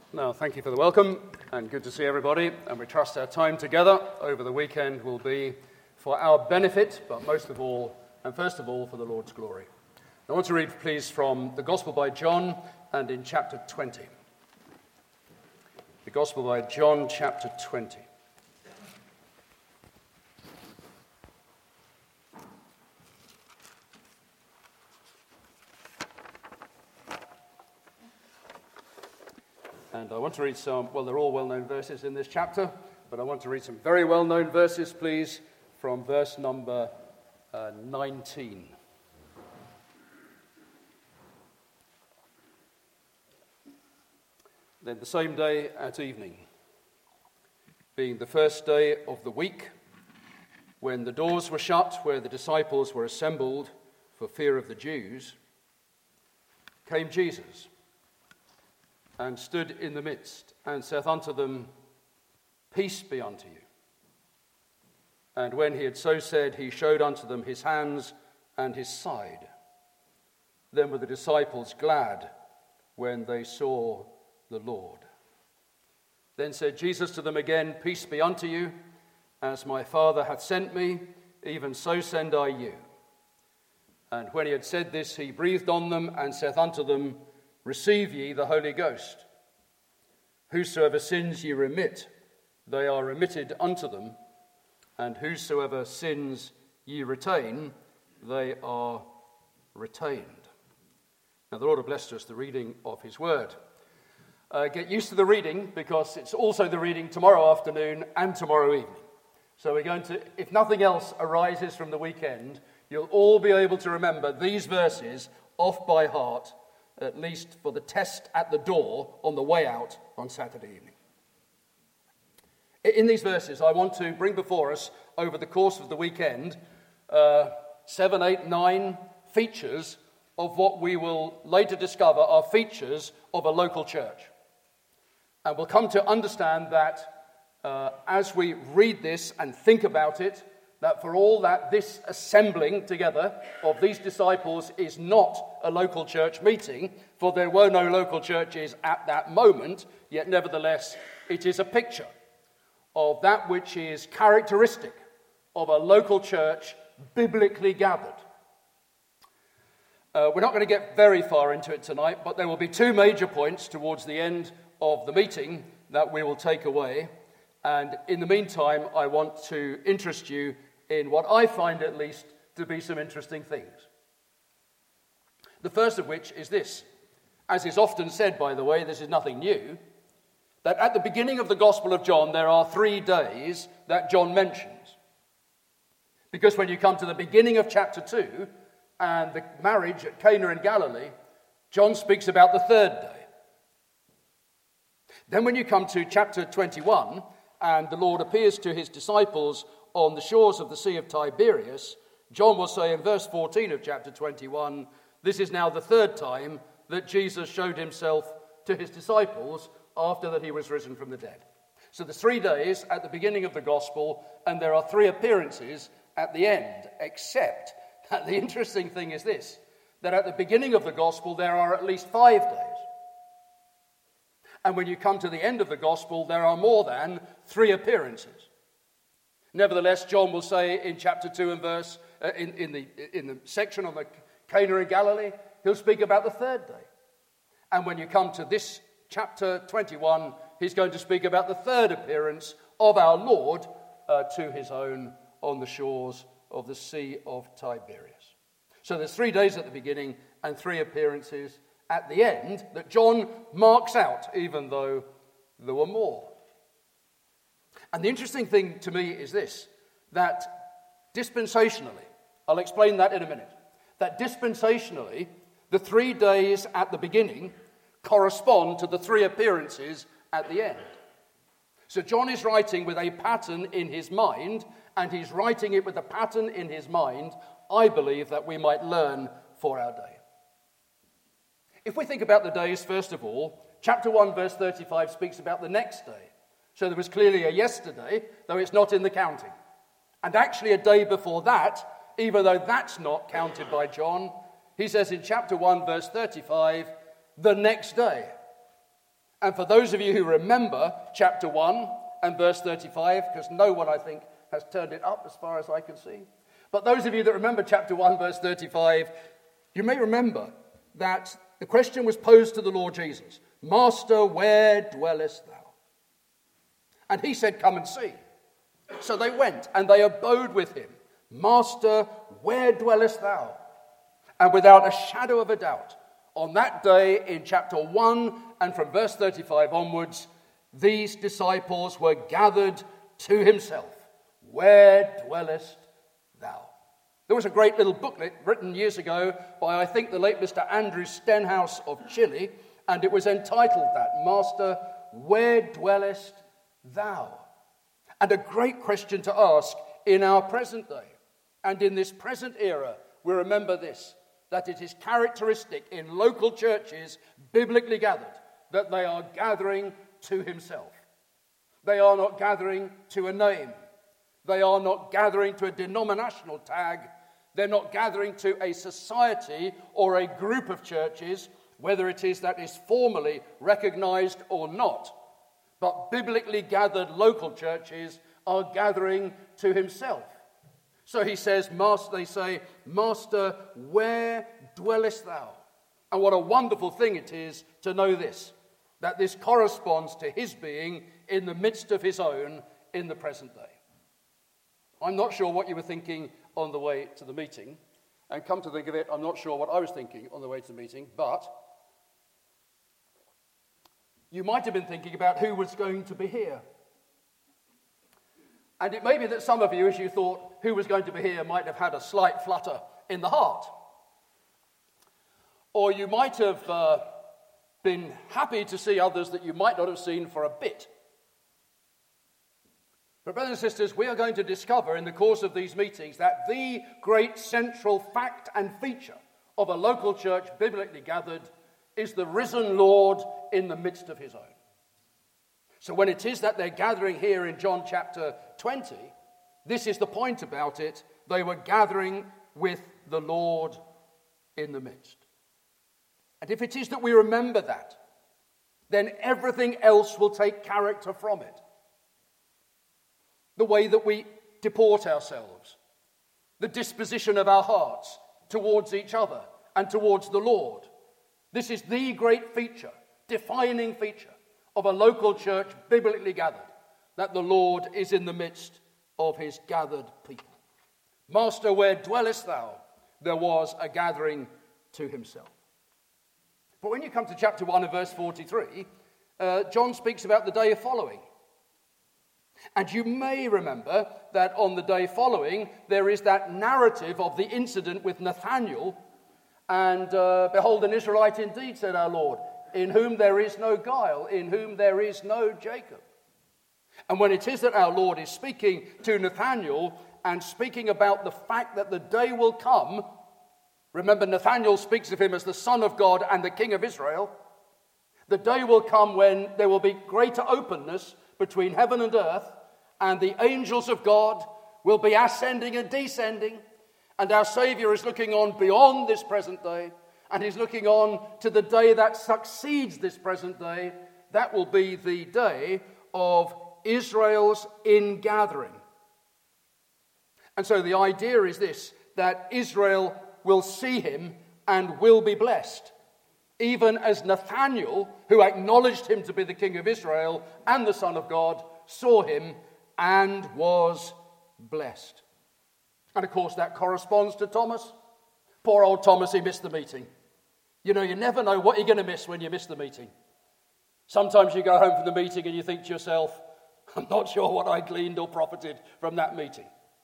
Now, thank you for the welcome, and good to see everybody. And we trust our time together over the weekend will be for our benefit, but most of all, and first of all, for the Lord's glory. I want to read, please, from the Gospel by John, and in chapter 20. The Gospel by John, chapter 20. And I want to read some, well, they're all well-known verses in this chapter, but I want to read some very well-known verses, please, from verse number 19. Then the same day at evening, being the first day of the week, when the doors were shut where the disciples were assembled for fear of the Jews, came Jesus, and stood in the midst, and saith unto them, Peace be unto you. And when he had so said, he showed unto them his hands and his side. Then were the disciples glad when they saw the Lord. Then said Jesus to them again, Peace be unto you. As my Father hath sent me, even so send I you. And when he had said this, he breathed on them, and saith unto them, Receive ye the Holy Ghost. Whosoever sins ye remit, they are remitted unto them, and whosoever sins ye retain, they are retained. Now the Lord have blessed us the reading of his word. Get used to the reading, because it's also the reading tomorrow afternoon and tomorrow evening. So we're going to, if nothing else arises from the weekend, you'll all be able to remember these verses off by heart, at least for the test at the door on the way out on Saturday evening. In these verses, I want to bring before us, over the course of the weekend, 7, 8, 9 features of what we will later discover are features of a local church. And we'll come to understand that as we read this and think about it, that for all that this assembling together of these disciples is not a local church meeting, for there were no local churches at that moment, yet nevertheless it is a picture of that which is characteristic of a local church biblically gathered. We're not going to get very far into it tonight, but there will be two major points towards the end of the meeting that we will take away. And in the meantime, I want to interest you in what I find at least to be some interesting things. The first of which is this. As is often said, by the way, this is nothing new, that at the beginning of the Gospel of John, there are 3 days that John mentions. Because when you come to the beginning of chapter 2 and the marriage at Cana in Galilee, John speaks about the 3rd day. Then when you come to chapter 21 and the Lord appears to his disciples on the shores of the Sea of Tiberias, John will say in verse 14 of chapter 21, this is now the 3rd time that Jesus showed himself to his disciples after that he was risen from the dead. So there's 3 days at the beginning of the gospel, and there are 3 appearances at the end, except that the interesting thing is this, that at the beginning of the gospel there are at least 5 days. And when you come to the end of the gospel, there are more than 3 appearances. Nevertheless, John will say in chapter 2 and verse, in the section on the Cana in Galilee, he'll speak about the 3rd day. And when you come to this chapter 21, he's going to speak about the 3rd appearance of our Lord to his own on the shores of the Sea of Tiberias. So there's 3 days at the beginning and 3 appearances at the end that John marks out, even though there were more. And the interesting thing to me is this, that dispensationally, I'll explain that in a minute, that dispensationally, the 3 days at the beginning correspond to the 3 appearances at the end. So John is writing with a pattern in his mind, and he's writing it with a pattern in his mind, I believe, that we might learn for our day. If we think about the days, first of all, chapter 1, verse 35 speaks about the next day. So there was clearly a yesterday, though it's not in the counting. And actually a day before that, even though that's not counted by John, he says in chapter 1, verse 35, the next day. And for those of you who remember chapter 1 and verse 35, because no one, I think, has turned it up as far as I can see. But those of you that remember chapter 1, verse 35, you may remember that the question was posed to the Lord Jesus, Master, where dwellest thou? And he said, come and see. So they went and they abode with him. Master, where dwellest thou? And without a shadow of a doubt, on that day in chapter 1 and from verse 35 onwards, these disciples were gathered to himself. Where dwellest thou? There was a great little booklet written years ago by, I think, the late Mr. Andrew Stenhouse of Chile, and it was entitled that, Master, where dwellest thou? And a great question to ask in our present day. And in this present era, we remember this, that it is characteristic in local churches, biblically gathered, that they are gathering to himself. They are not gathering to a name. They are not gathering to a denominational tag. They're not gathering to a society or a group of churches, whether it is that is formally recognized or not. But biblically gathered local churches are gathering to himself. So he says, they say, Master, where dwellest thou? And what a wonderful thing it is to know this, that this corresponds to his being in the midst of his own in the present day. I'm not sure what you were thinking on the way to the meeting, and come to think of it, I'm not sure what I was thinking on the way to the meeting, but you might have been thinking about who was going to be here. And it may be that some of you, as you thought who was going to be here, might have had a slight flutter in the heart. Or you might have been happy to see others that you might not have seen for a bit. But brothers and sisters, we are going to discover in the course of these meetings that the great central fact and feature of a local church biblically gathered is the risen Lord in the midst of his own. So when it is that they're gathering here in John chapter 20, this is the point about it. They were gathering with the Lord in the midst. And if it is that we remember that, then everything else will take character from it. The way that we deport ourselves, the disposition of our hearts towards each other and towards the Lord. This is the great feature, defining feature of a local church biblically gathered, that the Lord is in the midst of his gathered people. Master, where dwellest thou? There was a gathering to himself. But when you come to chapter 1 and verse 43, John speaks about the day following. And you may remember that on the day following, there is that narrative of the incident with Nathanael. And behold, an Israelite indeed, said our Lord, in whom there is no guile, in whom there is no Jacob. And when it is that our Lord is speaking to Nathanael and speaking about the fact that the day will come, remember Nathanael speaks of him as the Son of God and the King of Israel, the day will come when there will be greater openness between heaven and earth, and the angels of God will be ascending and descending, and our Saviour is looking on beyond this present day, and he's looking on to the day that succeeds this present day. That will be the day of Israel's ingathering. And so the idea is this, that Israel will see him and will be blessed. Even as Nathanael, who acknowledged him to be the King of Israel and the Son of God, saw him and was blessed. And of course that corresponds to Thomas. Poor old Thomas, he missed the meeting. You know, you never know what you're going to miss when you miss the meeting. Sometimes you go home from the meeting and you think to yourself, I'm not sure what I gleaned or profited from that meeting.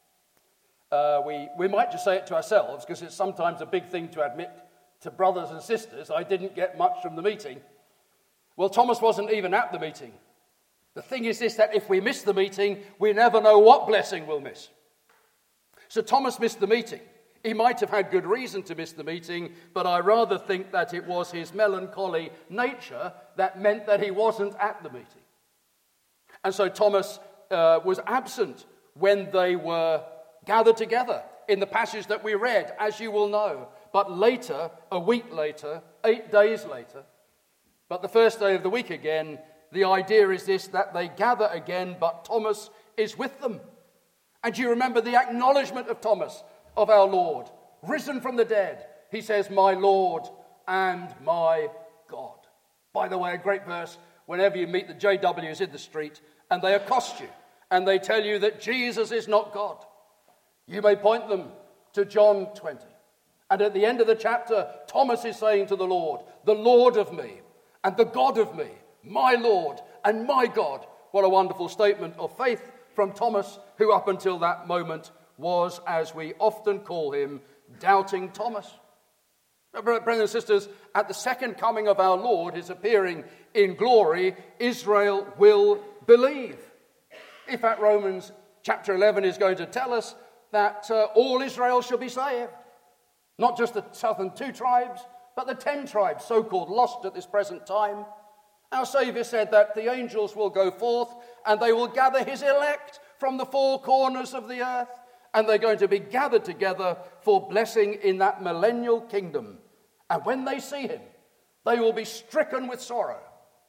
We might just say it to ourselves, because it's sometimes a big thing to admit to brothers and sisters, I didn't get much from the meeting. Well, Thomas wasn't even at the meeting. The thing is this, that if we miss the meeting, we never know what blessing we'll miss. So Thomas missed the meeting. He might have had good reason to miss the meeting, but I rather think that it was his melancholy nature that meant that he wasn't at the meeting. And so Thomas was absent when they were gathered together in the passage that we read, as you will know. But later, a week later, 8 days later, But the first day of the week again, the idea is this, that they gather again, but Thomas is with them. And do you remember the acknowledgement of Thomas, of our Lord, risen from the dead? He says, "My Lord and my God." By the way, a great verse whenever you meet the JWs in the street and they accost you and they tell you that Jesus is not God. You may point them to John 20. And at the end of the chapter, Thomas is saying to the Lord of me and the God of me, my Lord and my God. What a wonderful statement of faith from Thomas, who up until that moment was, as we often call him, doubting Thomas. Brothers and sisters, at the second coming of our Lord, his appearing in glory, Israel will believe. In fact, Romans chapter 11 is going to tell us that all Israel shall be saved. Not just the southern 2 tribes, but the 10 tribes, so-called lost at this present time. Our Saviour said that the angels will go forth and they will gather his elect from the 4 corners of the earth, and they're going to be gathered together for blessing in that millennial kingdom. And when they see him, they will be stricken with sorrow.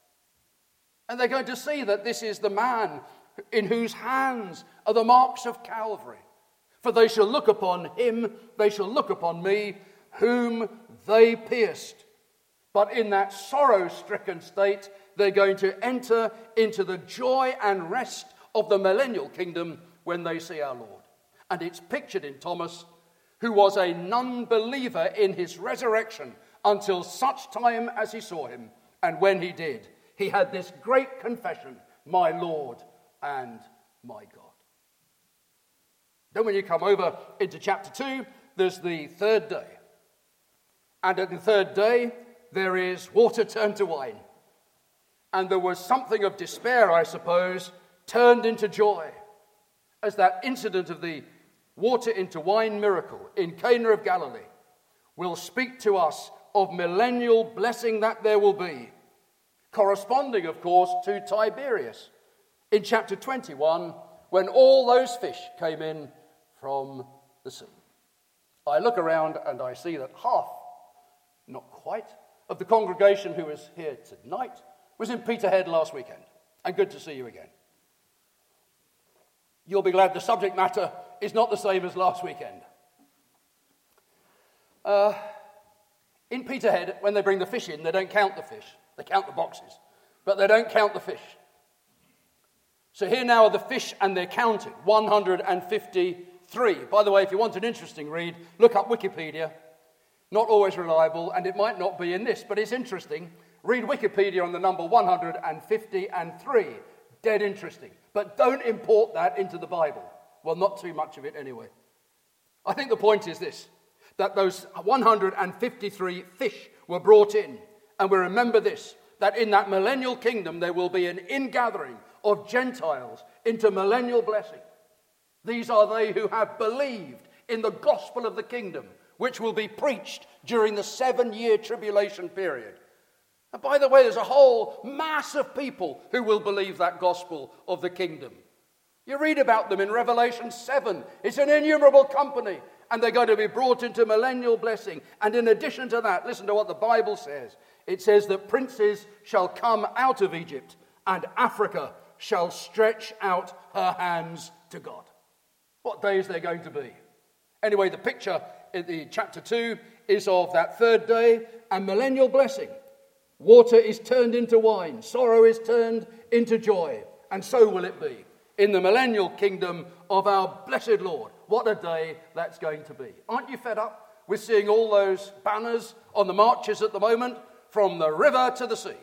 And they're going to see that this is the man in whose hands are the marks of Calvary. For they shall look upon him, they shall look upon me, whom they pierced. But in that sorrow-stricken state, they're going to enter into the joy and rest of the millennial kingdom when they see our Lord. And it's pictured in Thomas, who was a non-believer in his resurrection until such time as he saw him. And when he did, he had this great confession, "My Lord and my God." Then when you come over into chapter 2, there's the third day. And at the third day, there is water turned to wine. And there was something of despair, I suppose, turned into joy, as that incident of the water into wine miracle in Cana of Galilee will speak to us of millennial blessing that there will be, corresponding, of course, to Tiberias in chapter 21, when all those fish came in from the sea. I look around and I see that half, not quite, of the congregation who is here tonight was in Peterhead last weekend. And good to see you again. You'll be glad the subject matter is not the same as last weekend. In Peterhead, when they bring the fish in, they don't count the fish. They count the boxes, but they don't count the fish. So here now are the fish, and they're counted, 153. By the way, if you want an interesting read, look up Wikipedia. Not always reliable, and it might not be in this, but it's interesting. Read Wikipedia on the number 153. Dead interesting. But don't import that into the Bible. Well, not too much of it anyway. I think the point is this, that those 153 fish were brought in. And we remember this, that in that millennial kingdom there will be an ingathering of Gentiles into millennial blessing. These are they who have believed in the gospel of the kingdom, which will be preached during the 7-year tribulation period. And by the way, there's a whole mass of people who will believe that gospel of the kingdom. You read about them in Revelation 7. It's an innumerable company, and they're going to be brought into millennial blessing. And in addition to that, listen to what the Bible says. It says that princes shall come out of Egypt, and Africa shall stretch out her hands to God. What days they're going to be. Anyway, the picture in the chapter 2 is of that third day and millennial blessing. Water is turned into wine, sorrow is turned into joy, and so will it be in the millennial kingdom of our blessed Lord. What a day that's going to be. Aren't you fed up with seeing all those banners on the marches at the moment? From the river to the sea.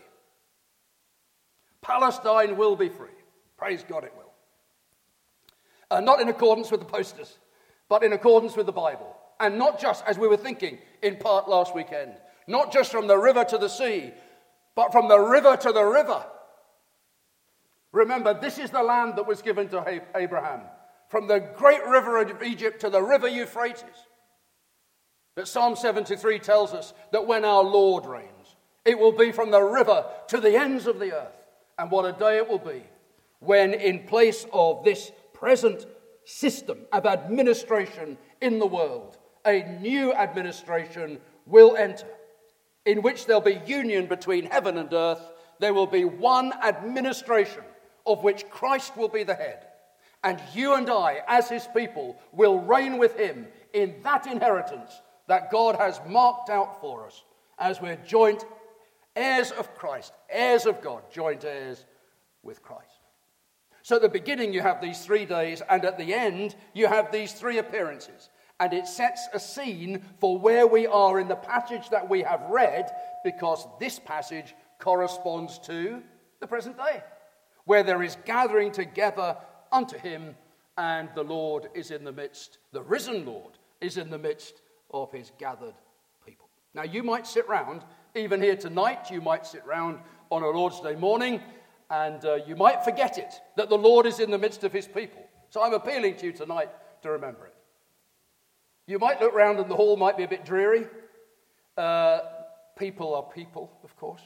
Palestine will be free. Praise God, it will. Not in accordance with the posters, but in accordance with the Bible. And not just, as we were thinking in part last weekend, not just from the river to the sea, but from the river to the river. Remember, this is the land that was given to Abraham. From the great river of Egypt to the river Euphrates. But Psalm 73 tells us that when our Lord reigns, it will be from the river to the ends of the earth. And what a day it will be when, in place of this present system of administration in the world, a new administration will enter. in which there'll be union between heaven and earth. There will be one administration of which Christ will be the head. And you and I, as his people, will reign with him in that inheritance that God has marked out for us as we're joint heirs of Christ, heirs of God, joint heirs with Christ. So at the beginning you have these 3 days, and at the end you have these 3 appearances. And it sets a scene for where we are in the passage that we have read, because this passage corresponds to the present day, where there is gathering together unto him, and the Lord is in the midst, the risen Lord is in the midst of his gathered people. Now you might sit round, even here tonight, you might sit round on a Lord's Day morning, and you might forget it, that the Lord is in the midst of his people. So I'm appealing to you tonight to remember it. You might look round and the hall might be a bit dreary. People are people, of course.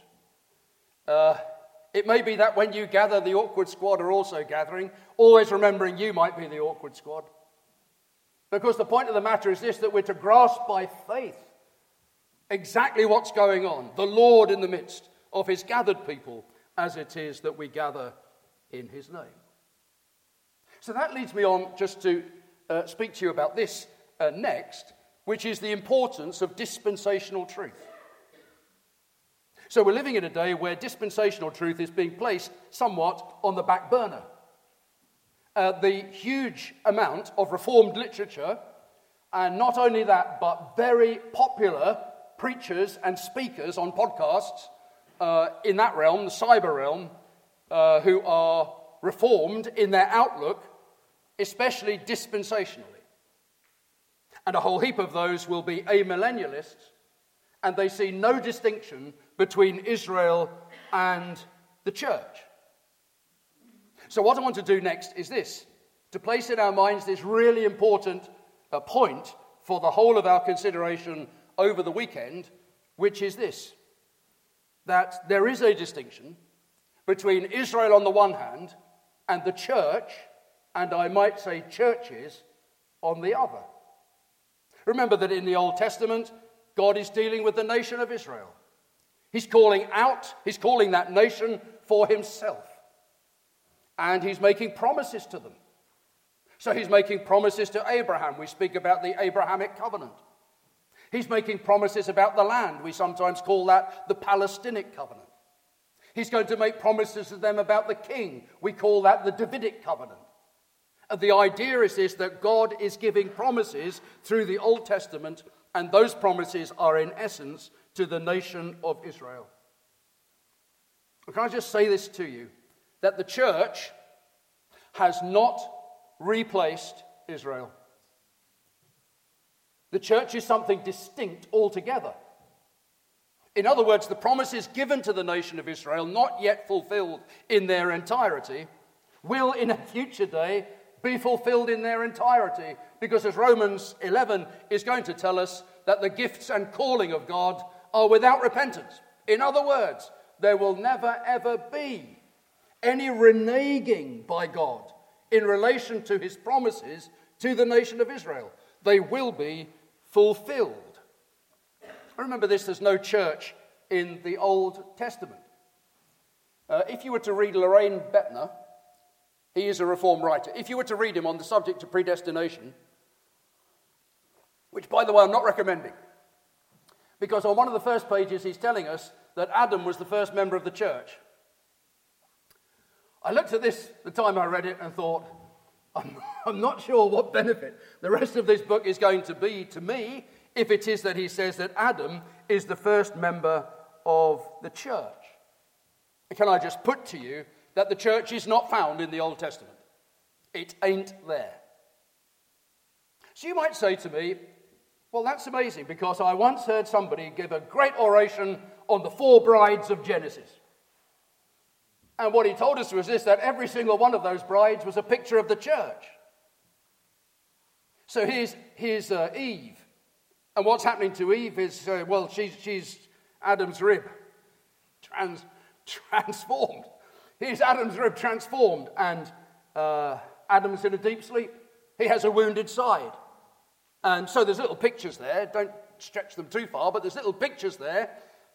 It may be that when you gather, the awkward squad are also gathering, always remembering you might be the awkward squad. Because the point of the matter is this, that we're to grasp by faith exactly what's going on. The Lord in the midst of his gathered people, as it is that we gather in his name. So that leads me on just to speak to you about this next, which is the importance of dispensational truth. So we're living in a day where dispensational truth is being placed somewhat on the back burner. The huge amount of Reformed literature, and not only that, but very popular preachers and speakers on podcasts in that realm, the cyber realm, who are Reformed in their outlook, especially dispensationally. And a whole heap of those will be amillennialists, and they see no distinction between Israel and the church. So what I want to do next is this, to place in our minds this really important point for the whole of our consideration over the weekend, which is this, that there is a distinction between Israel on the one hand and the church, and I might say churches, on the other. Remember that in the Old Testament, God is dealing with the nation of Israel. He's calling that nation for himself. And he's making promises to them. So he's making promises to Abraham. We speak about the Abrahamic covenant. He's making promises about the land. We sometimes call that the Palestinic covenant. He's going to make promises to them about the king. We call that the Davidic covenant. And the idea is this, that God is giving promises through the Old Testament, and those promises are in essence to the nation of Israel. Can I just say this to you, that the church has not replaced Israel. The church is something distinct altogether. In other words, the promises given to the nation of Israel, not yet fulfilled in their entirety, will in a future day be fulfilled in their entirety, because as Romans 11 is going to tell us, that the gifts and calling of God are without repentance. In other words, there will never ever be any reneging by God in relation to his promises to the nation of Israel. They will be fulfilled. Remember this, there's no church in the Old Testament. If you were to read Loraine Boettner, he is a Reformed writer. If you were to read him on the subject of predestination, which, by the way, I'm not recommending, because on one of the first pages he's telling us that Adam was the first member of the church. I looked at this the time I read it and thought, I'm not sure what benefit the rest of this book is going to be to me if it is that he says that Adam is the first member of the church. Can I just put to you that the church is not found in the Old Testament? It ain't there. So you might say to me, well, that's amazing, because I once heard somebody give a great oration on the 4 brides of Genesis. And what he told us was this, that every single one of those brides was a picture of the church. So here's Eve. And what's happening to Eve is, she's Adam's rib transformed. Here's Adam's rib transformed, and Adam's in a deep sleep. He has a wounded side. And so there's little pictures there. Don't stretch them too far, but there's little pictures there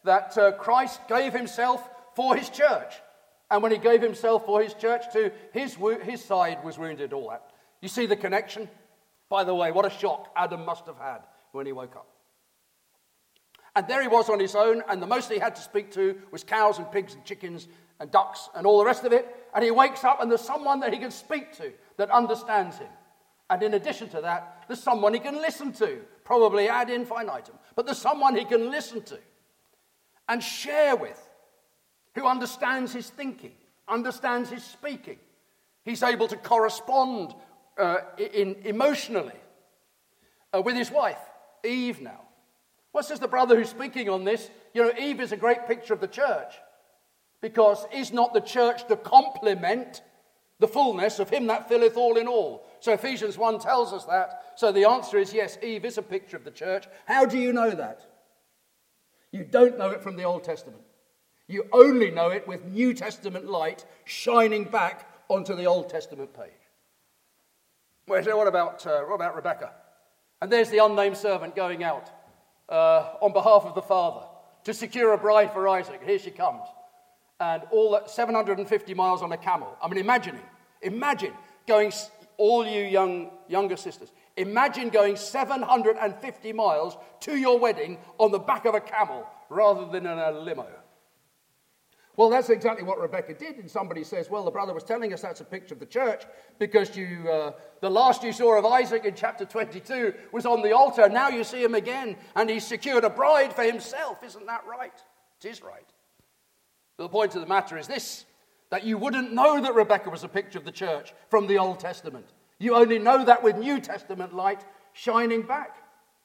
that Christ gave himself for his church. And when he gave himself for his church too, his side was wounded, all that. You see the connection? By the way, what a shock Adam must have had when he woke up. And there he was on his own, and the most he had to speak to was cows and pigs and chickens and ducks and all the rest of it. And he wakes up and there's someone that he can speak to that understands him. And in addition to that, there's someone he can listen to, probably ad infinitum. But there's someone he can listen to and share with, who understands his thinking, understands his speaking. He's able to correspond emotionally with his wife, Eve now. Well, says the brother who's speaking on this, Eve is a great picture of the church, because is not the church to complement the fullness of him that filleth all in all? So Ephesians 1 tells us that. So the answer is yes, Eve is a picture of the church. How do you know that? You don't know it from the Old Testament. You only know it with New Testament light shining back onto the Old Testament page. Well, so what about Rebecca? And there's the unnamed servant going out on behalf of the father to secure a bride for Isaac. Here she comes. And all that 750 miles on a camel. I mean, imagine going, all you younger sisters, imagine going 750 miles to your wedding on the back of a camel rather than in a limo. Well, that's exactly what Rebecca did. And somebody says, well, the brother was telling us that's a picture of the church because the last you saw of Isaac in chapter 22 was on the altar. Now you see him again, and he's secured a bride for himself. Isn't that right? It is right. The point of the matter is this, that you wouldn't know that Rebecca was a picture of the church from the Old Testament. You only know that with New Testament light shining back.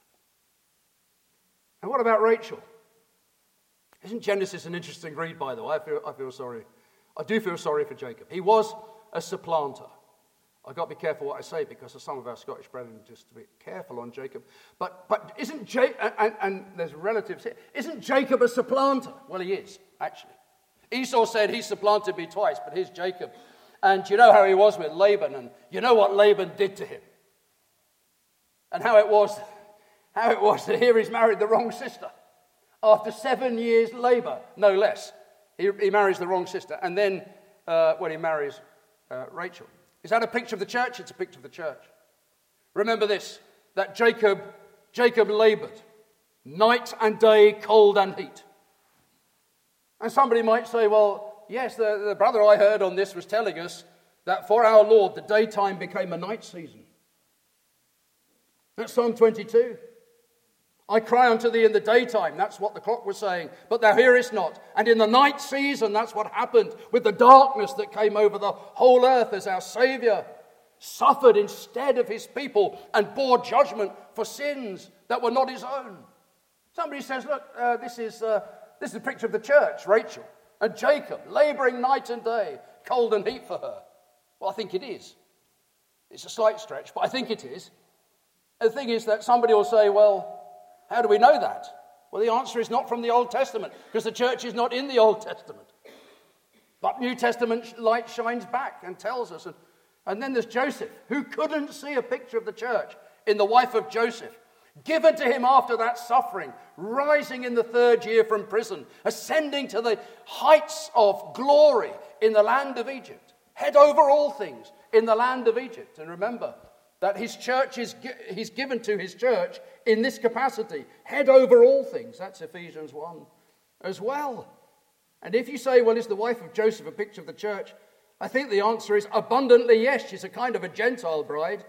And what about Rachel? Isn't Genesis an interesting read, by the way? I feel sorry. I do feel sorry for Jacob. He was a supplanter. I've got to be careful what I say because of some of our Scottish brethren, just to be careful on Jacob. But isn't Jacob, and there's relatives here, isn't Jacob a supplanter? Well, he is, actually. Esau said he supplanted me twice, but here's Jacob. And you know how he was with Laban, and you know what Laban did to him. And how it was to hear he's married the wrong sister. After 7 years' labor, no less, he marries the wrong sister. And then when he marries Rachel. Is that a picture of the church? It's a picture of the church. Remember this, that Jacob labored night and day, cold and heat. And somebody might say, well, yes, the brother I heard on this was telling us that for our Lord, the daytime became a night season. That's Psalm 22. I cry unto thee in the daytime. That's what the clock was saying. But thou hearest not. And in the night season, that's what happened with the darkness that came over the whole earth as our Saviour suffered instead of his people and bore judgment for sins that were not his own. Somebody says, look, this is a picture of the church, Rachel, and Jacob, labouring night and day, cold and heat for her. Well, I think it is. It's a slight stretch, but I think it is. And the thing is that somebody will say, well, how do we know that? Well, the answer is not from the Old Testament, because the church is not in the Old Testament. But New Testament light shines back and tells us. And then there's Joseph, who couldn't see a picture of the church in the wife of Joseph, given to him after that suffering, rising in the 3rd year from prison, ascending to the heights of glory in the land of Egypt, head over all things in the land of Egypt. And remember that his church he's given to his church in this capacity, head over all things. That's Ephesians 1 as well. And if you say, well, is the wife of Joseph a picture of the church? I think the answer is abundantly yes. She's a kind of a Gentile bride.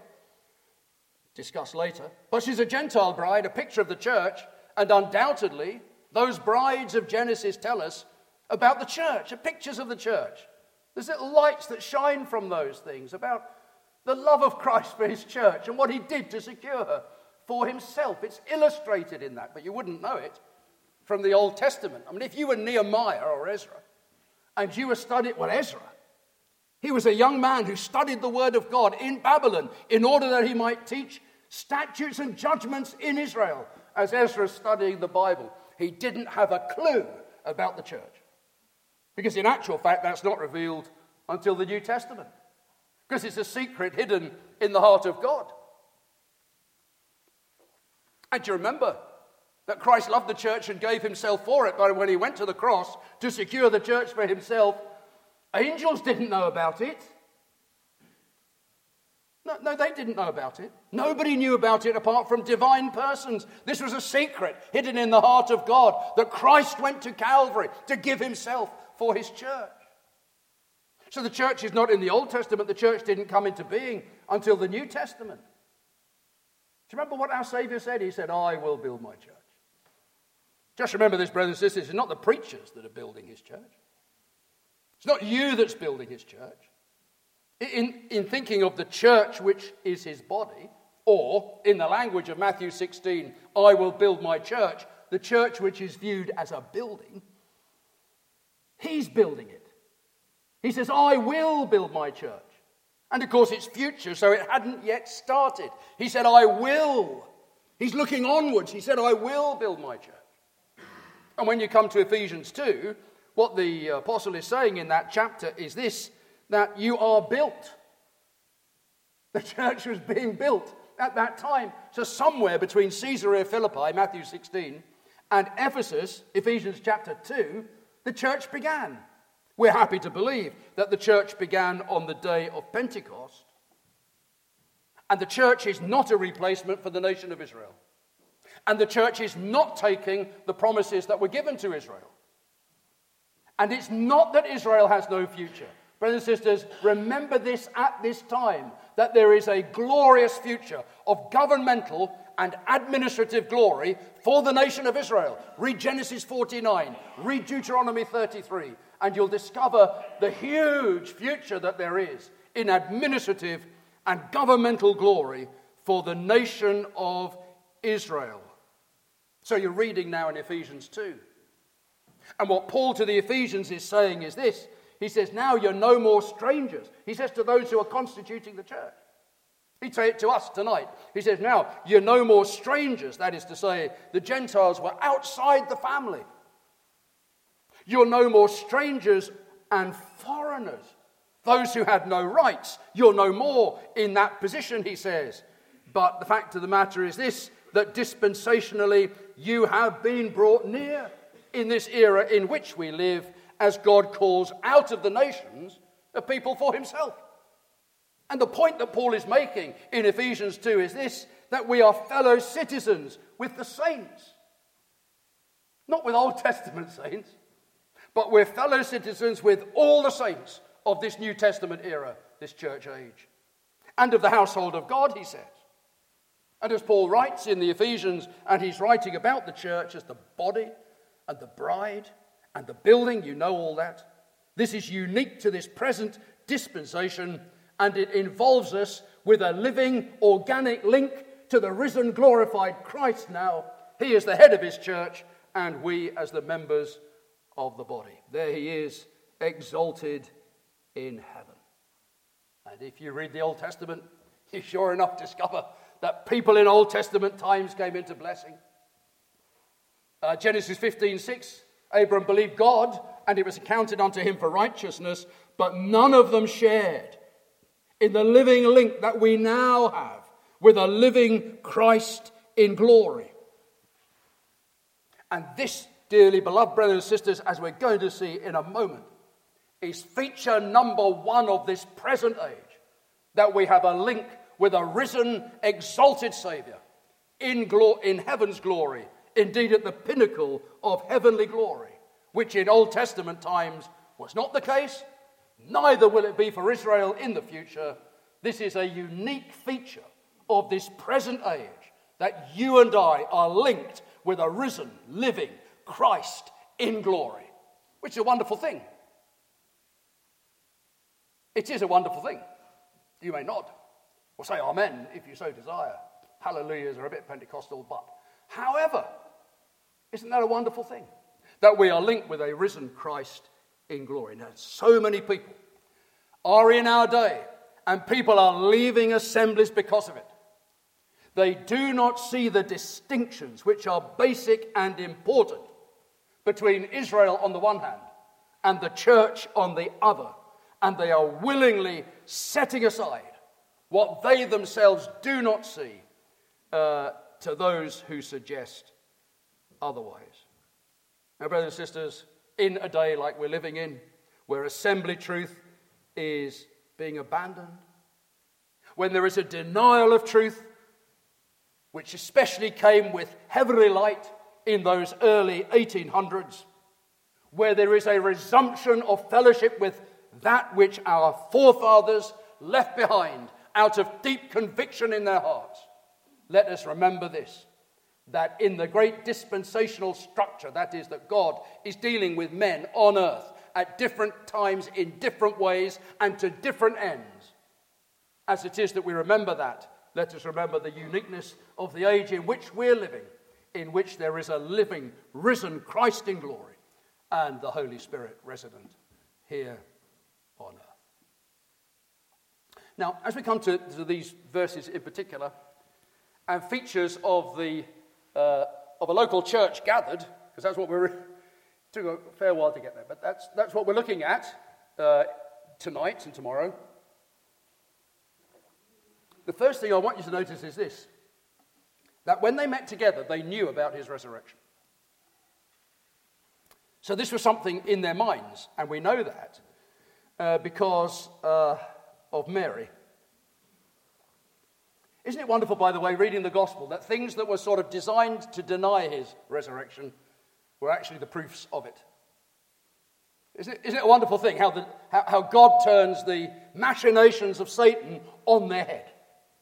Discuss later. But she's a Gentile bride, a picture of the church, and undoubtedly those brides of Genesis tell us about the church, pictures of the church. There's little lights that shine from those things about the love of Christ for his church and what he did to secure her for himself. It's illustrated in that, but you wouldn't know it from the Old Testament. I mean, if you were Nehemiah or Ezra, and you were studying, well, Ezra, he was a young man who studied the word of God in Babylon in order that he might teach statutes and judgments in Israel. As Ezra is studying the Bible, he didn't have a clue about the church. Because in actual fact, that's not revealed until the New Testament. Because it's a secret hidden in the heart of God. And do you remember that Christ loved the church and gave himself for it, but when he went to the cross to secure the church for himself, angels didn't know about it. No, they didn't know about it. Nobody knew about it apart from divine persons. This was a secret hidden in the heart of God, that Christ went to Calvary to give himself for his church. So the church is not in the Old Testament. The church didn't come into being until the New Testament. Do you remember what our Saviour said? He said, I will build my church. Just remember this, brothers and sisters, it's not the preachers that are building his church. It's not you that's building his church. In thinking of the church which is his body, or in the language of Matthew 16, I will build my church, the church which is viewed as a building, he's building it. He says, I will build my church. And of course it's future, so it hadn't yet started. He said, I will. He's looking onwards. He said, I will build my church. And when you come to Ephesians 2, what the apostle is saying in that chapter is this, that you are built. The church was being built at that time. So somewhere between Caesarea Philippi, Matthew 16, and Ephesus, Ephesians chapter 2, the church began. We're happy to believe that the church began on the day of Pentecost. And the church is not a replacement for the nation of Israel. And the church is not taking the promises that were given to Israel. And it's not that Israel has no future. Brothers and sisters, remember this at this time, that there is a glorious future of governmental and administrative glory for the nation of Israel. Read Genesis 49, read Deuteronomy 33, and you'll discover the huge future that there is in administrative and governmental glory for the nation of Israel. So you're reading now in Ephesians 2. And what Paul to the Ephesians is saying is this. He says, now you're no more strangers. He says to those who are constituting the church. He'd say it to us tonight. He says, now you're no more strangers. That is to say, the Gentiles were outside the family. You're no more strangers and foreigners. Those who had no rights. You're no more in that position, he says. But the fact of the matter is this, that dispensationally you have been brought near in this era in which we live, as God calls out of the nations a people for himself. And the point that Paul is making in Ephesians 2 is this, that we are fellow citizens with the saints. Not with Old Testament saints, but we're fellow citizens with all the saints of this New Testament era, this church age. And of the household of God, he says. And as Paul writes in the Ephesians, and he's writing about the church as the body and the bride and the building, you know all that. This is unique to this present dispensation, and it involves us with a living, organic link to the risen, glorified Christ now. He is the head of his church, and we as the members of the body. There he is, exalted in heaven. And if you read the Old Testament, you sure enough discover that people in Old Testament times came into blessing. Genesis 15:6, Abram believed God, and it was accounted unto him for righteousness, but none of them shared in the living link that we now have with a living Christ in glory. And this, dearly beloved brothers and sisters, as we're going to see in a moment, is feature number one of this present age, that we have a link with a risen, exalted Saviour in heaven's glory, indeed at the pinnacle of heavenly glory, which in Old Testament times was not the case, neither will it be for Israel in the future. This is a unique feature of this present age, that you and I are linked with a risen, living Christ in glory, which is a wonderful thing. It is a wonderful thing. You may nod, or say amen if you so desire. Hallelujahs are a bit Pentecostal, but however, isn't that a wonderful thing? That we are linked with a risen Christ in glory. Now, so many people are in our day, and people are leaving assemblies because of it. They do not see the distinctions which are basic and important between Israel on the one hand and the church on the other, and they are willingly setting aside what they themselves do not see to those who suggest otherwise. Now, brothers and sisters, in a day like we're living in, where assembly truth is being abandoned, when there is a denial of truth, which especially came with heavenly light in those early 1800s, where there is a resumption of fellowship with that which our forefathers left behind out of deep conviction in their hearts, let us remember this, that in the great dispensational structure, that is, that God is dealing with men on earth at different times, in different ways, and to different ends. As it is that we remember that, let us remember the uniqueness of the age in which we're living, in which there is a living, risen Christ in glory, and the Holy Spirit resident here on earth. Now, as we come to these verses in particular, and features of a local church gathered, because that's what it took a fair while to get there, but that's what we're looking at tonight and tomorrow. The first thing I want you to notice is this, that when they met together, they knew about his resurrection. So this was something in their minds, and we know that because of Mary. Isn't it wonderful, by the way, reading the gospel, that things that were sort of designed to deny his resurrection were actually the proofs of it? Isn't it a wonderful thing how God turns the machinations of Satan on their head?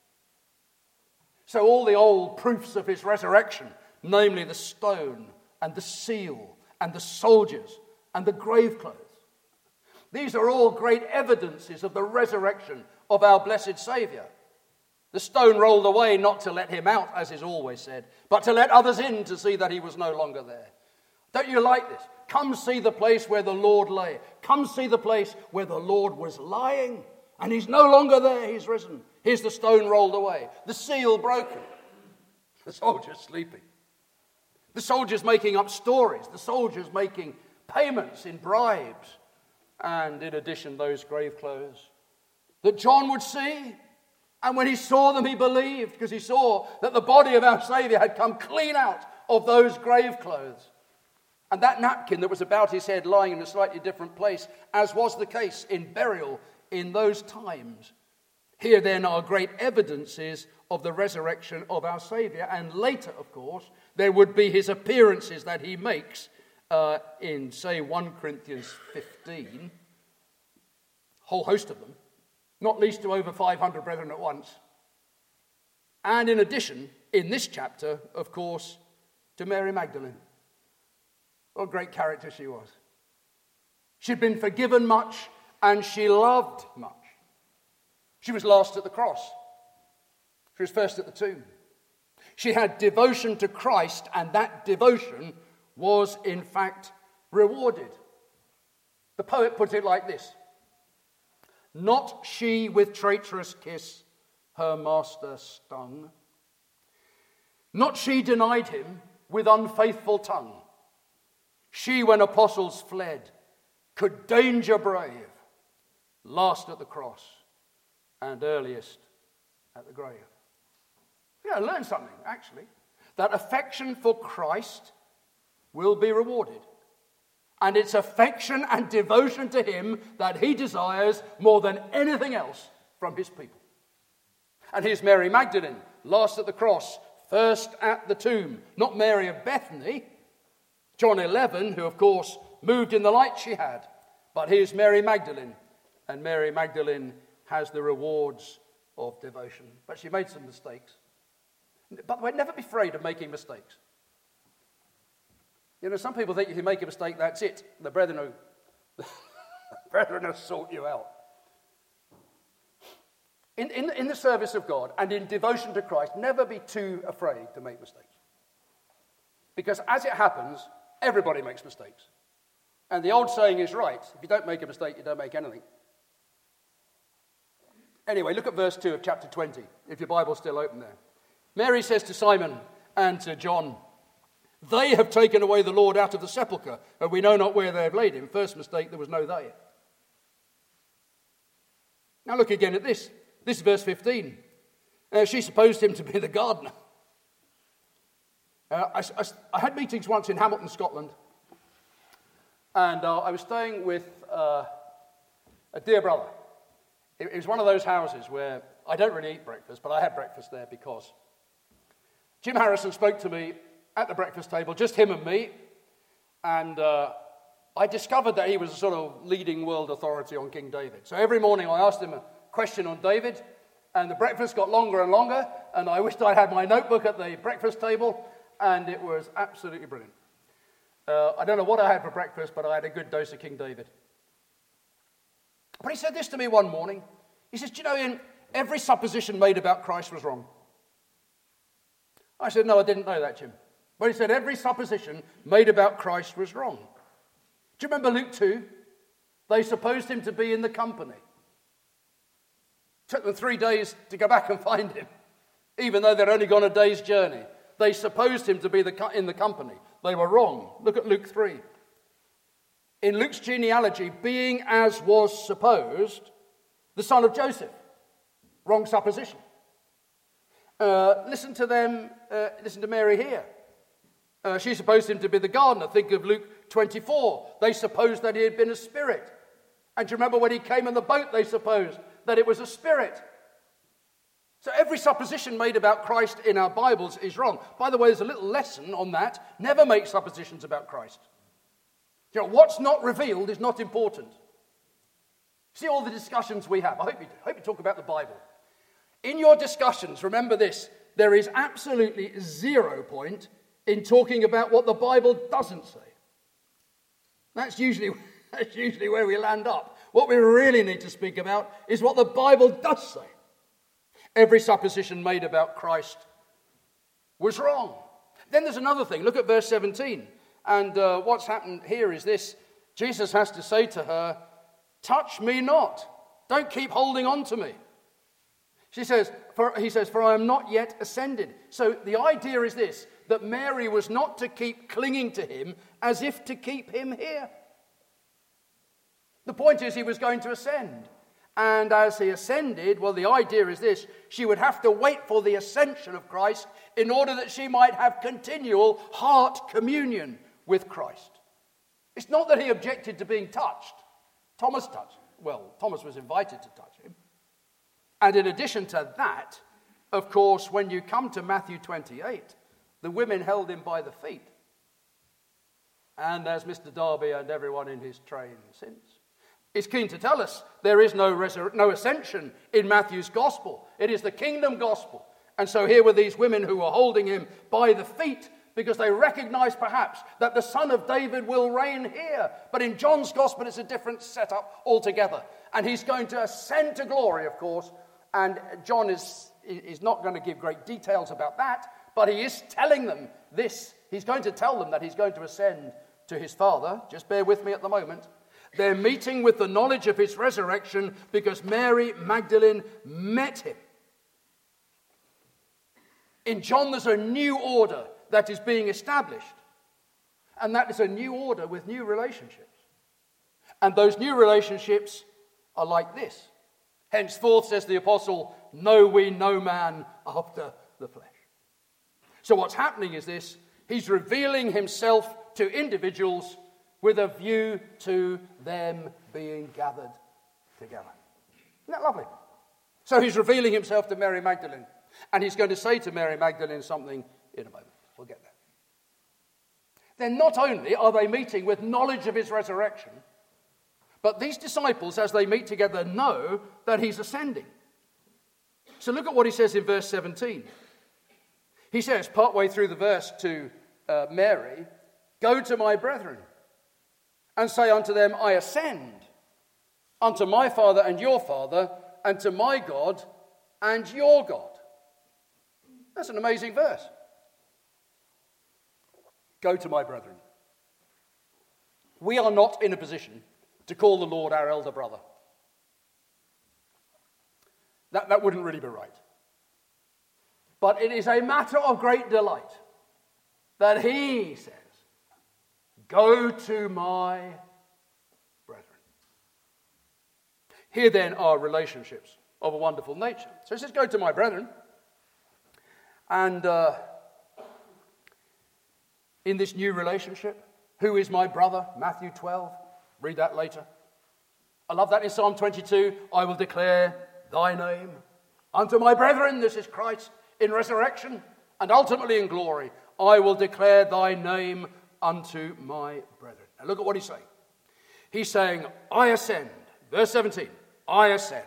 So all the old proofs of his resurrection, namely the stone and the seal and the soldiers and the grave clothes, these are all great evidences of the resurrection of our blessed Saviour. The stone rolled away not to let him out, as is always said, but to let others in to see that he was no longer there. Don't you like this? Come see the place where the Lord lay. Come see the place where the Lord was lying. And he's no longer there, he's risen. Here's the stone rolled away, the seal broken, the soldiers sleeping, the soldiers making up stories, the soldiers making payments in bribes, and in addition those grave clothes that John would see. And when he saw them, he believed, because he saw that the body of our Saviour had come clean out of those grave clothes. And that napkin that was about his head lying in a slightly different place, as was the case in burial in those times. Here then are great evidences of the resurrection of our Saviour. And later, of course, there would be his appearances that he makes in, say, 1 Corinthians 15. Whole host of them. Not least to over 500 brethren at once. And in addition, in this chapter, of course, to Mary Magdalene. What a great character she was. She'd been forgiven much, and she loved much. She was last at the cross. She was first at the tomb. She had devotion to Christ, and that devotion was, in fact, rewarded. The poet put it like this: not she with traitorous kiss her master stung. Not she denied him with unfaithful tongue. She, when apostles fled, could danger brave, last at the cross and earliest at the grave. Yeah, learn something, actually. That affection for Christ will be rewarded. And it's affection and devotion to him that he desires more than anything else from his people. And here's Mary Magdalene, last at the cross, first at the tomb. Not Mary of Bethany, John 11, who of course moved in the light she had. But here's Mary Magdalene. And Mary Magdalene has the rewards of devotion. But she made some mistakes. By the way, never be afraid of making mistakes. You know, some people think if you make a mistake, that's it. The brethren will sort you out. In the service of God and in devotion to Christ, never be too afraid to make mistakes. Because as it happens, everybody makes mistakes. And the old saying is right: if you don't make a mistake, you don't make anything. Anyway, look at verse 2 of chapter 20, if your Bible's still open there. Mary says to Simon and to John, "They have taken away the Lord out of the sepulchre, and we know not where they have laid him." First mistake, there was no they. Now look again at this. This is verse 15. She supposed him to be the gardener. I had meetings once in Hamilton, Scotland, and I was staying with a dear brother. It was one of those houses where I don't really eat breakfast, but I had breakfast there because Jim Harrison spoke to me at the breakfast table, just him and me, and I discovered that he was a sort of leading world authority on King David. So every morning I asked him a question on David, and the breakfast got longer and longer, and I wished I had my notebook at the breakfast table, and it was absolutely brilliant. I don't know what I had for breakfast, but I had a good dose of King David. But he said this to me one morning. He says, "Do you know, Ian, every supposition made about Christ was wrong." I said, "No, I didn't know that, Jim." But he said, every supposition made about Christ was wrong. Do you remember Luke 2? They supposed him to be in the company. Took them 3 days to go back and find him, even though they'd only gone a day's journey. They supposed him to be in the company. They were wrong. Look at Luke 3. In Luke's genealogy, being as was supposed, the son of Joseph. Wrong supposition. Listen to Mary here. She supposed him to be the gardener. Think of Luke 24. They supposed that he had been a spirit. And do you remember when he came in the boat, they supposed that it was a spirit. So every supposition made about Christ in our Bibles is wrong. By the way, there's a little lesson on that. Never make suppositions about Christ. You know, what's not revealed is not important. See all the discussions we have. I hope you talk about the Bible. In your discussions, remember this. There is absolutely 0 point in talking about what the Bible doesn't say. That's usually where we land up. What we really need to speak about is what the Bible does say. Every supposition made about Christ was wrong. Then there's another thing. Look at verse 17. And what's happened here is this. Jesus has to say to her, "Touch me not. Don't keep holding on to me." He says, for I am not yet ascended. So the idea is this, that Mary was not to keep clinging to him as if to keep him here. The point is he was going to ascend. And as he ascended, well, the idea is this, she would have to wait for the ascension of Christ in order that she might have continual heart communion with Christ. It's not that he objected to being touched. Thomas touched. Well, Thomas was invited to touch him. And in addition to that, of course, when you come to Matthew 28, the women held him by the feet. And as Mr. Darby and everyone in his train since is keen to tell us, there is no ascension in Matthew's gospel. It is the kingdom gospel. And so here were these women who were holding him by the feet because they recognize perhaps that the Son of David will reign here. But in John's gospel, it's a different setup altogether. And he's going to ascend to glory, of course. And John is not going to give great details about that, but he is telling them this. He's going to tell them that he's going to ascend to his Father. Just bear with me at the moment. They're meeting with the knowledge of his resurrection because Mary Magdalene met him. In John, there's a new order that is being established. And that is a new order with new relationships. And those new relationships are like this. Henceforth, says the apostle, know we no man after the flesh. So what's happening is this. He's revealing himself to individuals with a view to them being gathered together. Isn't that lovely? So he's revealing himself to Mary Magdalene. And he's going to say to Mary Magdalene something in a moment. We'll get there. Then not only are they meeting with knowledge of his resurrection, but these disciples, as they meet together, know that he's ascending. So look at what he says in verse 17. He says, partway through the verse to Mary, "Go to my brethren and say unto them, I ascend unto my Father and your Father, and to my God and your God." That's an amazing verse. Go to my brethren. We are not in a position to call the Lord our elder brother. That wouldn't really be right. But it is a matter of great delight that he says, "Go to my brethren." Here then are relationships of a wonderful nature. So he says, "Go to my brethren." And in this new relationship. Who is my brother? Matthew 12. Read that later. I love that in Psalm 22. I will declare thy name unto my brethren. This is Christ in resurrection and ultimately in glory. I will declare thy name unto my brethren. Now look at what he's saying. He's saying, I ascend. Verse 17, I ascend.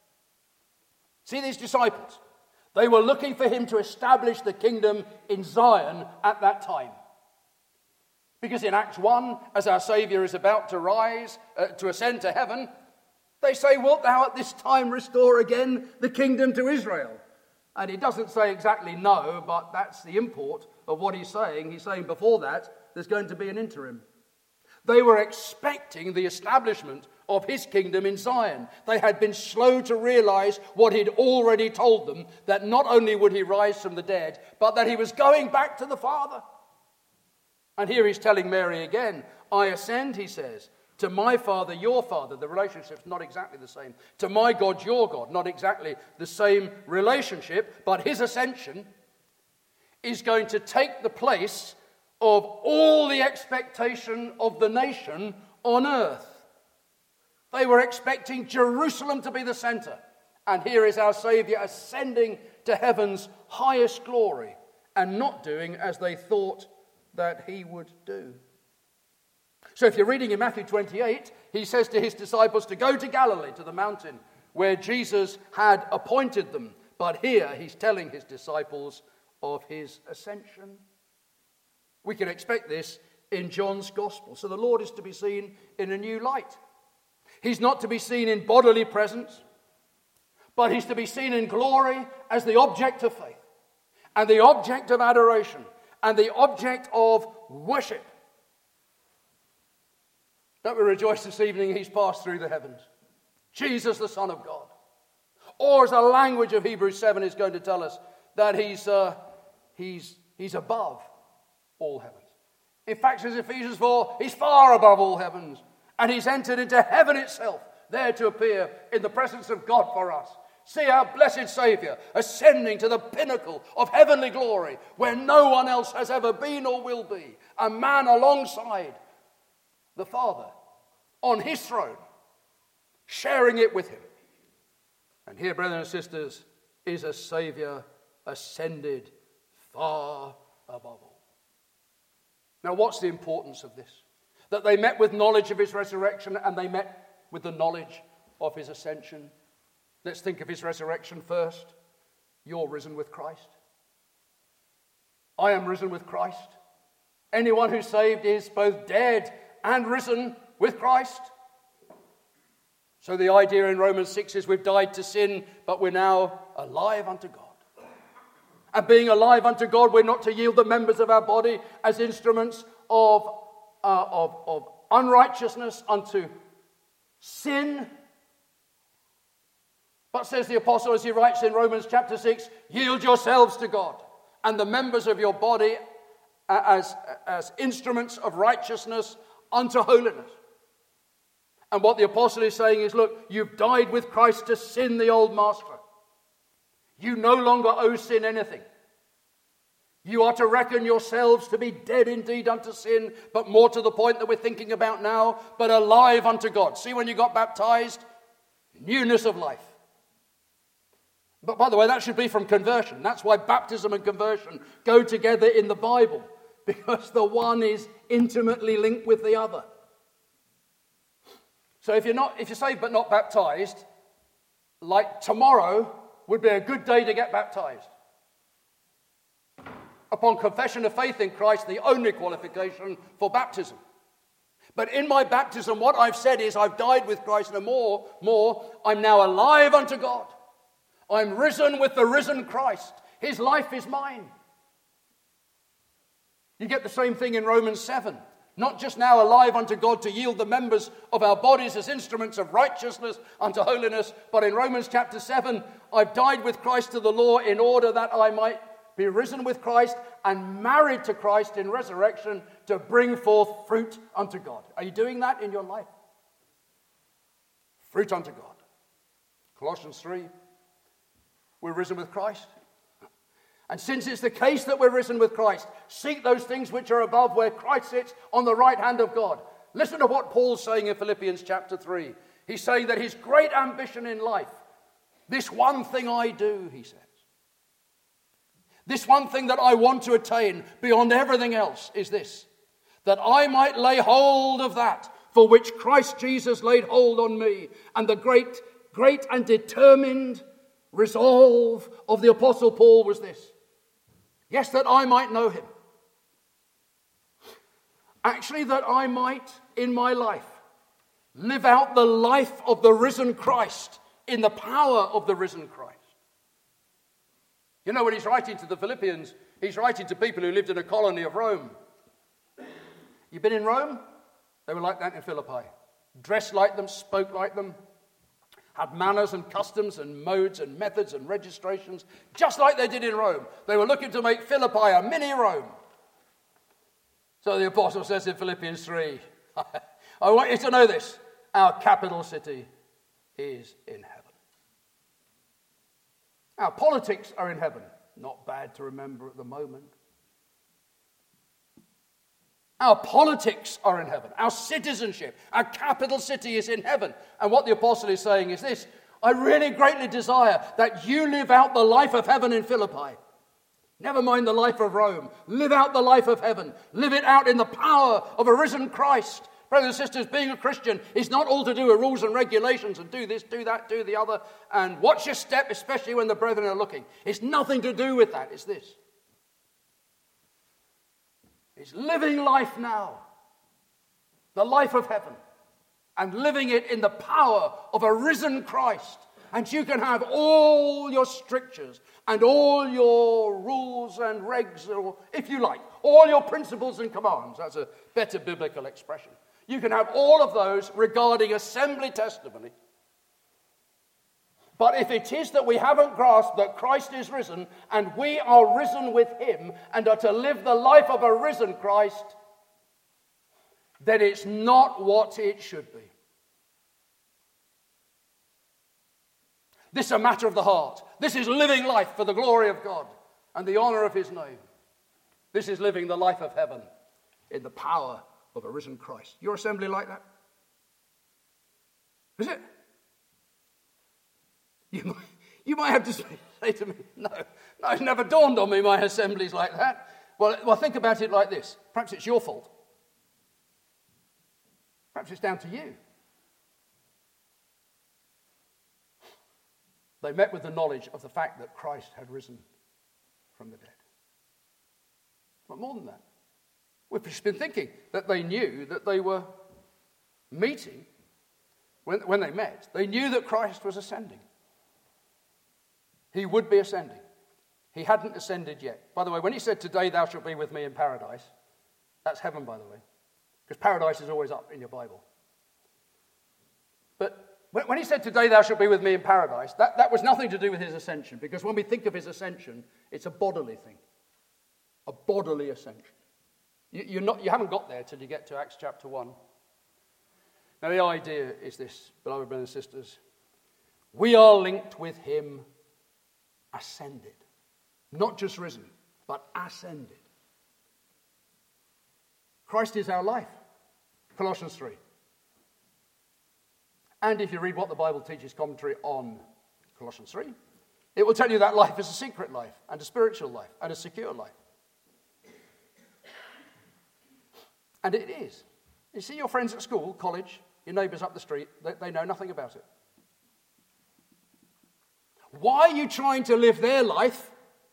See these disciples? They were looking for him to establish the kingdom in Zion at that time. Because in Acts 1, as our Saviour is about to rise, to ascend to heaven, they say, wilt thou at this time restore again the kingdom to Israel? And he doesn't say exactly no, but that's the import of what he's saying. He's saying before that, there's going to be an interim. They were expecting the establishment of his kingdom in Zion. They had been slow to realize what he'd already told them, that not only would he rise from the dead, but that he was going back to the Father. And here he's telling Mary again, I ascend, he says, to my Father, your Father. The relationship's not exactly the same. To my God, your God. Not exactly the same relationship, but his ascension is going to take the place of all the expectation of the nation on earth. They were expecting Jerusalem to be the center. And here is our Saviour ascending to heaven's highest glory and not doing as they thought that he would do. So if you're reading in Matthew 28, he says to his disciples to go to Galilee, to the mountain where Jesus had appointed them. But here he's telling his disciples of his ascension. We can expect this in John's gospel. So the Lord is to be seen in a new light. He's not to be seen in bodily presence, but he's to be seen in glory as the object of faith and the object of adoration and the object of worship. Don't we rejoice this evening he's passed through the heavens? Jesus, the Son of God. Or as the language of Hebrews 7 is going to tell us, that he's above all heavens. In fact, says Ephesians 4, he's far above all heavens. And he's entered into heaven itself, there to appear in the presence of God for us. See our blessed Saviour ascending to the pinnacle of heavenly glory, where no one else has ever been or will be. A man alongside the Father, on his throne, sharing it with him. And here, brothers and sisters, is a Saviour ascended far above all. Now, what's the importance of this? That they met with knowledge of his resurrection and they met with the knowledge of his ascension. Let's think of his resurrection first. You're risen with Christ. I am risen with Christ. Anyone who's saved is both dead and risen with Christ. So the idea in Romans 6 is we've died to sin, but we're now alive unto God. And being alive unto God, we're not to yield the members of our body as instruments of unrighteousness unto sin. But says the apostle, as he writes in Romans chapter 6, yield yourselves to God and the members of your body as instruments of righteousness unto holiness. And what the apostle is saying is, look, you've died with Christ to sin, the old master. You no longer owe sin anything. You are to reckon yourselves to be dead indeed unto sin, but more to the point that we're thinking about now, but alive unto God. See, when you got baptized, newness of life. But by the way, that should be from conversion. That's why baptism and conversion go together in the Bible, because the one is intimately linked with the other. So if you're saved but not baptized, like tomorrow would be a good day to get baptized. Upon confession of faith in Christ, the only qualification for baptism. But in my baptism, what I've said is I've died with Christ, no more, I'm now alive unto God. I'm risen with the risen Christ. His life is mine. You get the same thing in Romans 7. Not just now alive unto God to yield the members of our bodies as instruments of righteousness unto holiness, but in Romans chapter 7, I've died with Christ to the law in order that I might be risen with Christ and married to Christ in resurrection to bring forth fruit unto God. Are you doing that in your life? Fruit unto God. Colossians 3, we're risen with Christ. And since it's the case that we're risen with Christ, seek those things which are above, where Christ sits on the right hand of God. Listen to what Paul's saying in Philippians chapter 3. He's saying that his great ambition in life, this one thing I do, he says. This one thing that I want to attain beyond everything else is this, that I might lay hold of that for which Christ Jesus laid hold on me. And the great and determined resolve of the Apostle Paul was this. Yes, that I might know him. Actually, that I might, in my life, live out the life of the risen Christ in the power of the risen Christ. You know, when he's writing to the Philippians, he's writing to people who lived in a colony of Rome. You've been in Rome? They were like that in Philippi. Dressed like them, spoke like them, had manners and customs and modes and methods and registrations, just like they did in Rome. They were looking to make Philippi a mini Rome. So the apostle says in Philippians 3, I want you to know this, our capital city is in heaven. Our politics are in heaven. Not bad to remember at the moment. Our politics are in heaven. Our citizenship, our capital city is in heaven. And what the apostle is saying is this, I really greatly desire that you live out the life of heaven in Philippi. Never mind the life of Rome. Live out the life of heaven. Live it out in the power of a risen Christ. Brothers and sisters, being a Christian is not all to do with rules and regulations and do this, do that, do the other, and watch your step, especially when the brethren are looking. It's nothing to do with that. It's this. It's living life now, the life of heaven, and living it in the power of a risen Christ. And you can have all your strictures and all your rules and regs, or if you like, all your principles and commands. That's a better biblical expression. You can have all of those regarding assembly testimony. But if it is that we haven't grasped that Christ is risen and we are risen with him and are to live the life of a risen Christ, then it's not what it should be. This is a matter of the heart. This is living life for the glory of God and the honor of his name. This is living the life of heaven in the power of a risen Christ. Your assembly like that? Is it? You might have to say to me, no, it's never dawned on me my assembly's like that. Well, think about it like this. Perhaps it's your fault. Perhaps it's down to you. They met with the knowledge of the fact that Christ had risen from the dead. But more than that, we've just been thinking that they knew that they were meeting, when they met, they knew that Christ was ascending. He would be ascending. He hadn't ascended yet. By the way, when he said, today thou shalt be with me in paradise, that's heaven, by the way, because paradise is always up in your Bible. But when he said, today thou shalt be with me in paradise, that was nothing to do with his ascension, because when we think of his ascension, it's a bodily thing, a bodily ascension. You haven't got there till you get to Acts chapter 1. Now the idea is this, beloved brothers and sisters, we are linked with him ascended. Not just risen, but ascended. Christ is our life. Colossians 3. And if you read what the Bible teaches commentary on Colossians 3, it will tell you that life is a secret life, and a spiritual life, and a secure life. And it is. You see your friends at school, college, your neighbours up the street, they know nothing about it. Why are you trying to live their life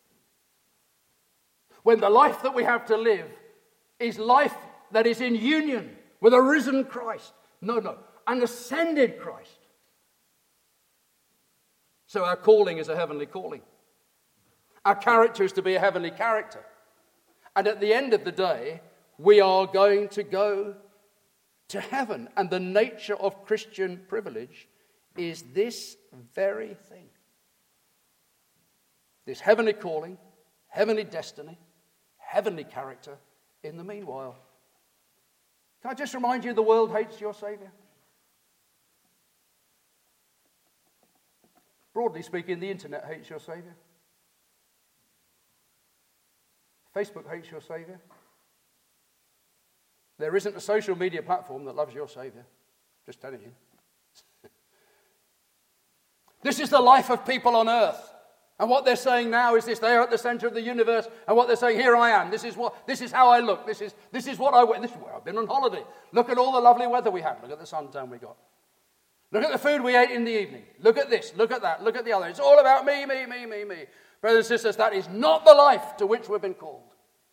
when the life that we have to live is life that is in union with a risen Christ? No, an ascended Christ. So our calling is a heavenly calling. Our character is to be a heavenly character. And at the end of the day, we are going to go to heaven. And the nature of Christian privilege is this very thing. This heavenly calling, heavenly destiny, heavenly character in the meanwhile. Can I just remind you, the world hates your Saviour? Broadly speaking, the internet hates your Saviour. Facebook hates your Saviour. There isn't a social media platform that loves your Saviour. Just telling you. This is the life of people on earth. And what they're saying now is this: they are at the center of the universe, and what they're saying, here I am. This is how I look. This is what I wear. This is where I've been on holiday. Look at all the lovely weather we had. Look at the suntan we got. Look at the food we ate in the evening. Look at this. Look at that. Look at the other. It's all about me, me, me, me, me. Brothers and sisters, that is not the life to which we've been called.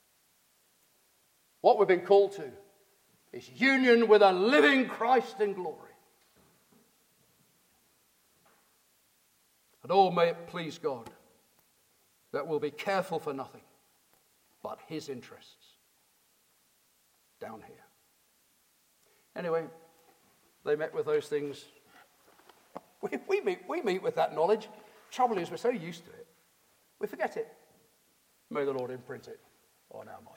What we've been called to is union with a living Christ in glory. And oh, may it please God that we'll be careful for nothing but his interests down here. Anyway, they met with those things. We meet with that knowledge. Trouble is, we're so used to it, we forget it. May the Lord imprint it on our minds.